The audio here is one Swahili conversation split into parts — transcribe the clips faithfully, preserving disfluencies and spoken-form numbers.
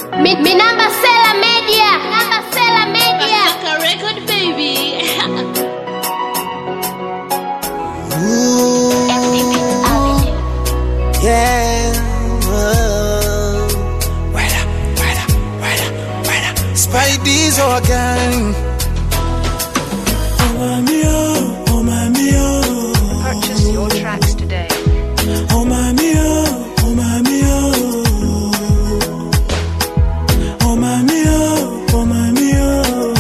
Mi, mi number Sela Media. Number Sela Media. Pasaka record baby. Ooh, F D P Avenue. yeah. Right up, right up, right up, right up. Spidey's organ. Oh my oh, oh my oh. Purchase your tracks today. Oh my oh, oh my oh. Oh my oh, oh my oh.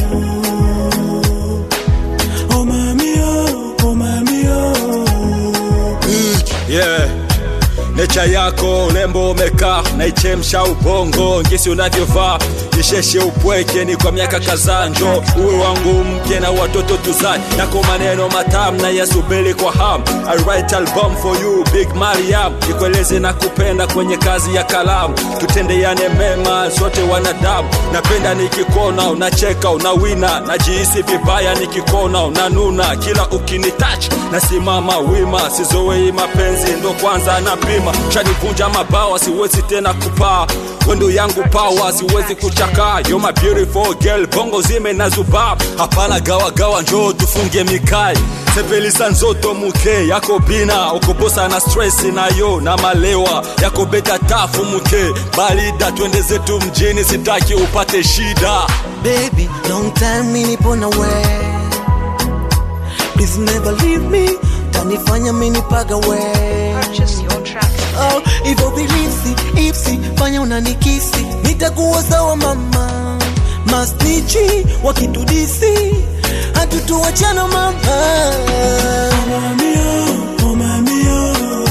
Oh my oh, oh my oh. Mm, yeah. Necha yako ulembo umekaa naichemsha ubongo ngisi unavyovaa nisheshe upweke ni kwa miaka kadhaa njo uwe wangu mke na watoto tuzai yako maneno matamu na yasubiri kwa ham I write album for you Big Mariam nikueleze na kupenda kwenye kazi ya kalamu tutendeane mema sote wanadamu napenda nikikona unacheka unawina najihisi vibaya nikikona unanuna kila ukinitouch nasimama wima sizowei mapenzi ndo kwanza napima chanivunja mabawa siwezi tena kupaa wendo yangu power siwezi kuchaka you're my beautiful girl bongo zime na zubab hapana gawa gawa njoo tufunge mikai sepeli sanzoto muke yako bina ukobosa na stress na yo na malewa yako beta tafu muke balida twende zetu mjini sitaki upate shida Baby, long time mini pona we please never leave me tanifanya mini paga we Purchase your tracks today. oh, hivyo bilisi, ipsi, fanya unanikisi nitakuwa sawa mama masnichi, wakitudisi hatutuachana mama oh mami oh, oh mami oh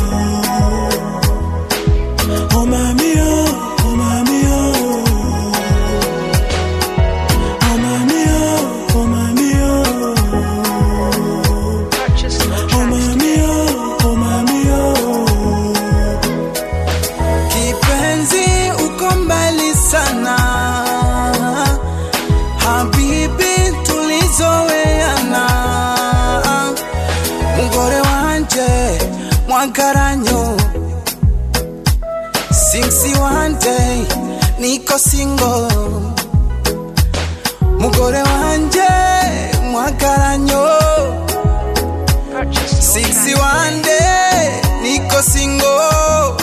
oh mami oh, oh mami oh oh mami oh, oh mami oh Purchase your oh tracks mami today. oh, oh mami oh kipenzi uko mbali sana habibi tulizoeana mugore wanje mwagaranyo singsi one day niko single mugore wanje mwagaranyo Purchase your singsi tracks one day niko single